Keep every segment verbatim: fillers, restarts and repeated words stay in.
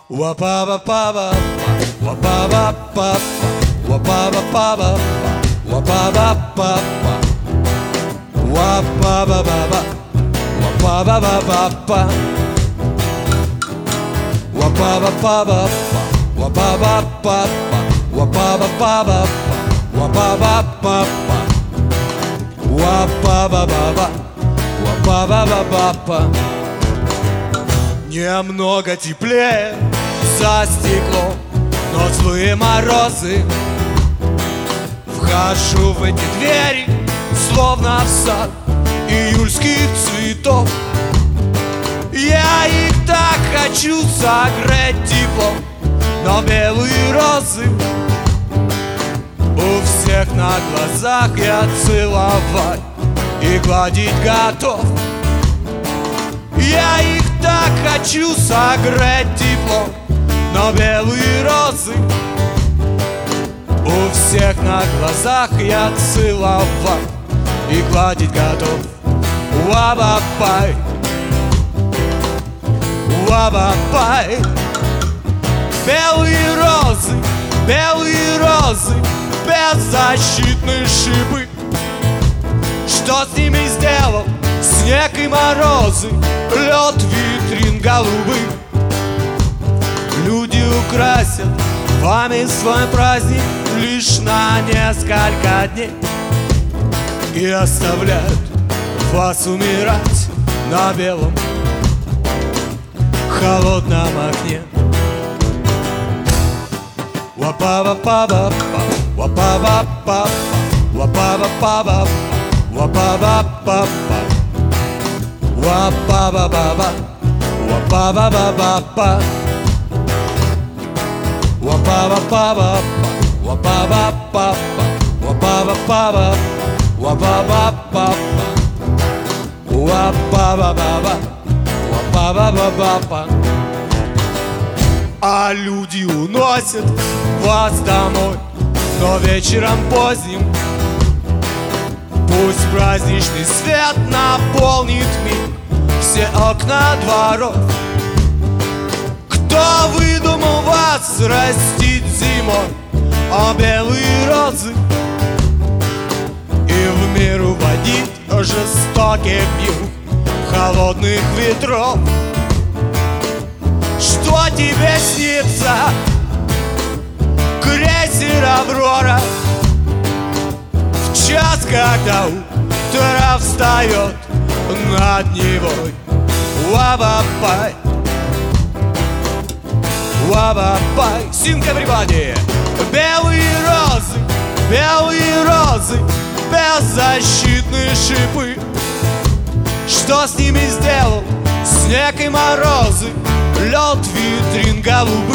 Wa-ba-ba-ba-ba, wa-ba-ba-ba-ba, wa-ba-ba-ba-ba, wa-ba-ba-ba-ba, wa-ba-ba-ba-ba, wa-ba-ba-ba-ba, wa-ba-ba-ba-ba, wa-ba-ba-ba-ba, wa-ba-ba-ba-ba, wa-ba-ba-ba-ba, wa-ба-ба-ба-ба, wa-ба-ба-ба-ба. Немного теплее за стеклом, но злые морозы. Вхожу в эти двери, словно в сад июльских цветов. Я их так хочу согреть теплом, но белые розы у всех на глазах я целовать и гладить готов. Я их так хочу согреть теплом, но белые розы у всех на глазах я целовать и гладить готов. Уа-ба-бай, уа-ба-бай. Белые розы, белые розы, беззащитные шипы. Что с ними сделал снег и морозы, лед витрин голубых? Люди украсят вами свой праздник лишь на несколько дней и оставляют вас умирать на белом холодном окне. Ва-ба-ба-ба-ба, ва-ба-ба-ба-ба, ва-ба-ба-ба-ба, ва-ба-ба-ба-ба, ва-ба-ба-ба-ба, ва-ба-ба-ба-ба, ва-ба-ба-ба-ба, ва-ба-ба-ба-ба, ва-ба-ба-ба-ба, ва-ба-ба-ба-ба, ва-ба-ба-ба-ба, ва-ба-ба-ба-ба. А люди уносят вас домой, но вечером поздним пусть праздничный свет наполнит мир все окна дворов. Кто выдумал вас растить зимой, а белые розы, и в мир уводить жестоких юг холодных ветров? Что тебе снится, крейсер «Аврора», в час, когда утро встает над Невой? Уа-ба-бай, уа-ба-бай. Sing everybody. Белые розы, белые розы, беззащитные шипы. Что с ними сделал снег и морозы, лед витрин голубых?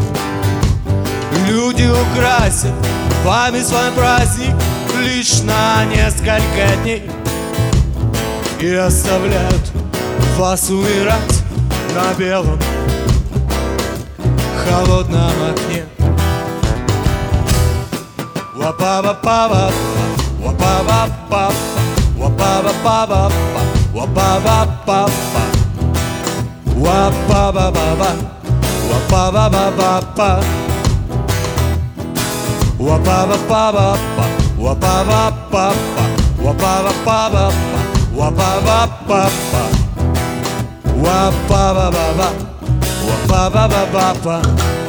Люди украсят вами свой праздник лишь на несколько дней и оставляют вас умирать на белом холодном окне. Ва-ба-ба-ба-ба, ва-ба-ба-ба-ба, ва-ба-ба-ба-ба, ва-ба-ба-ба-ба, ва-ба-ба-ба-ба, ва-ба-ба-ба-ба, ва-ба-ба-ба-ба, ва-ба-ба-ба-ба, ва-ба-ба-ба-ба, ва-ба-ба-ба-ба, ва-ба-ба-ба-ба, ва-ба-ба-ба-ба.